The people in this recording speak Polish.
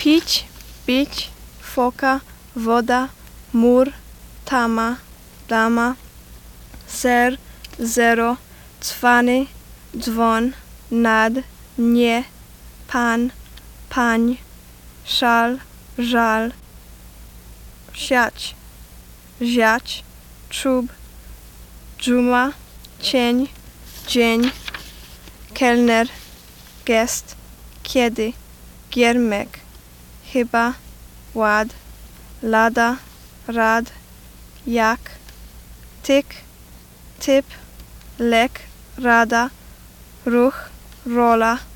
Pić, pić, foka, woda, mur, tama, dama, ser, zero, cwany, dzwon, nad, nie, pan, pań, szal, żal, siać, ziać, czub, dżuma, cień, dzień, kelner, gest, kiedy, giermek, chyba, ład, lada, rad, jak, tyk, typ, lek, rada, ruch, rola,